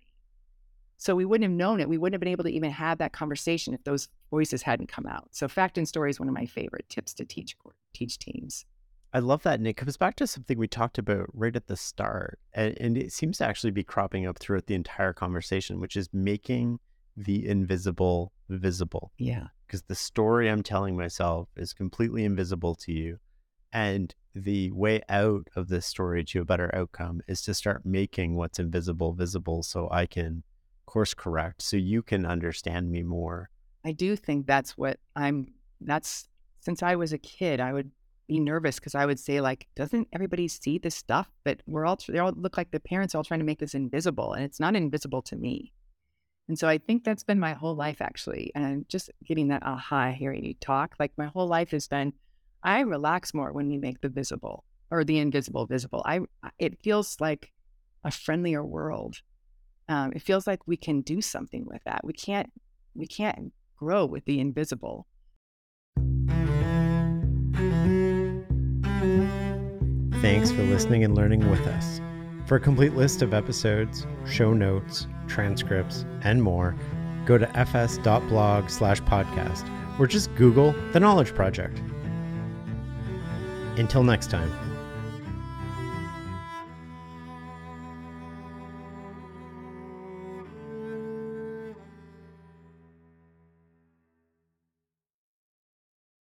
So we wouldn't have known it. We wouldn't have been able to even have that conversation if those voices hadn't come out. So fact and story is one of my favorite tips to teach, teach teams. I love that. And it comes back to something we talked about right at the start. And, and it seems to actually be cropping up throughout the entire conversation, which is making the invisible visible. Yeah. Because the story I'm telling myself is completely invisible to you. And the way out of this story to a better outcome is to start making what's invisible visible, so I can course correct, so you can understand me more. I do think that's what I'm, that's, since I was a kid, I would be nervous because I would say, like, doesn't everybody see this stuff? But we're all, they all look like the parents are all trying to make this invisible, and it's not invisible to me. And so I think that's been my whole life, actually. And just getting that aha hearing you talk, like, my whole life has been, I relax more when we make the visible or the invisible visible. I, it feels like a friendlier world. Um, it feels like we can do something with that. We can't, we can't grow with the invisible. Thanks for listening and learning with us. For a complete list of episodes, show notes, transcripts, and more, go to fs.blog slash podcast, or just Google The Knowledge Project. Until next time.